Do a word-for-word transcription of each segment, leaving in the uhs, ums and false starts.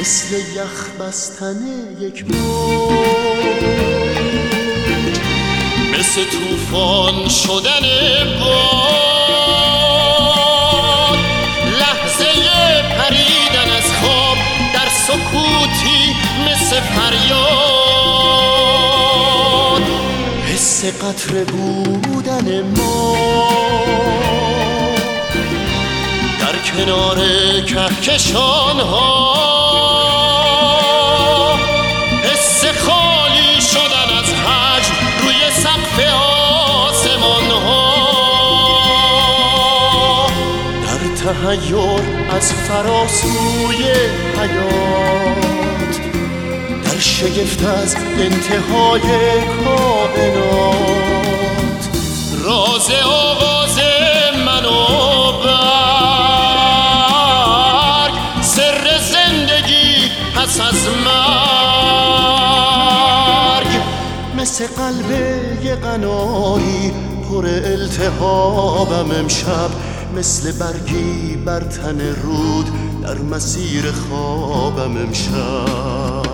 مثل یخ بستن یک موج، مثل طوفان شدن باد، لحظه پریدن از خواب در سکوتی مثل فریاد، حس قطره بودن ما در کنار کهکشان ها، حس خالی شدن از حجم روی سقف آسمان ها، در تحیر از فراسوی حیات، در شگفت از انتهای کائنات، راز آواز من و پس از مرگ، مثل قلب یه قناری پر التهابم امشب، مثل برگی بر تن رود در مسیر خوابم امشب،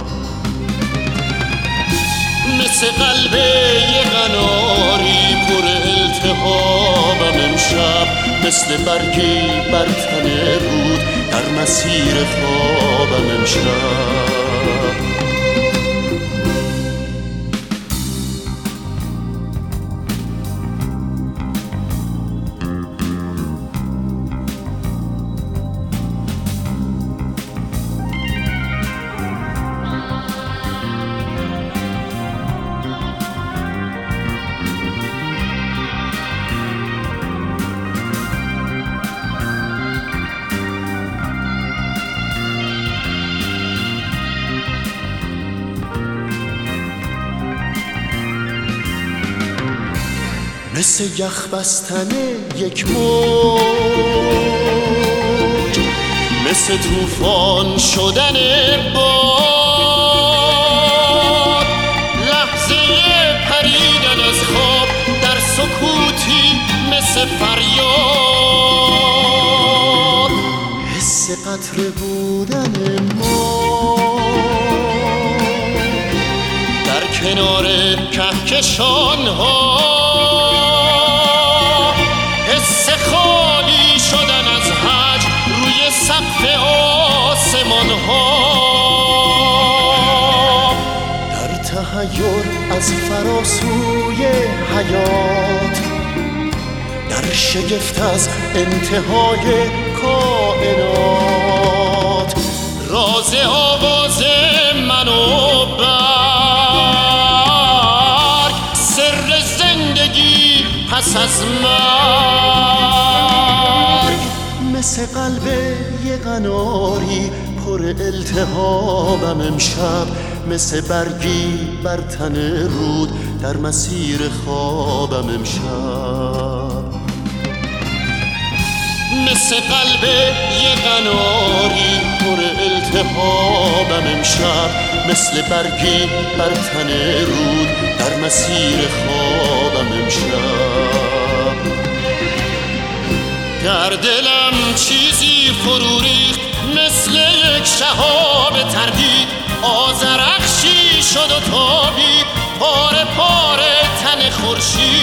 مثل قلب یه قناری پر التهابم امشب، مثل برگی بر تن رود در مسیر خوابم امشب. مثل یخ بستن یک موج، مثل طوفان شدن باد، لحظه پریدن از خواب در سکوتی مثل فریاد، حس قطره بودن ما در کنار کهکشان ها، حس خالی شدن از حجم روی سقف آسمان ها، در تحیر از فراسوی حیات، در شگفت از انتهای کائنات، راز آواز من و برگ، سر زندگی پس از مرگ، مثل قلب یه قناری پر التهابم امشب، مثل برگی بر تن رود در مسیر خوابم امشب، مثل قلب یه قناری پر التهابم امشب، مثل برگی بر تن رود در مسیر خوابم امشب. در دلم چیزی فرو ریخت مثل یک شهاب تردید، آذرخشی شد و تابید پاره پاره تن خورشید،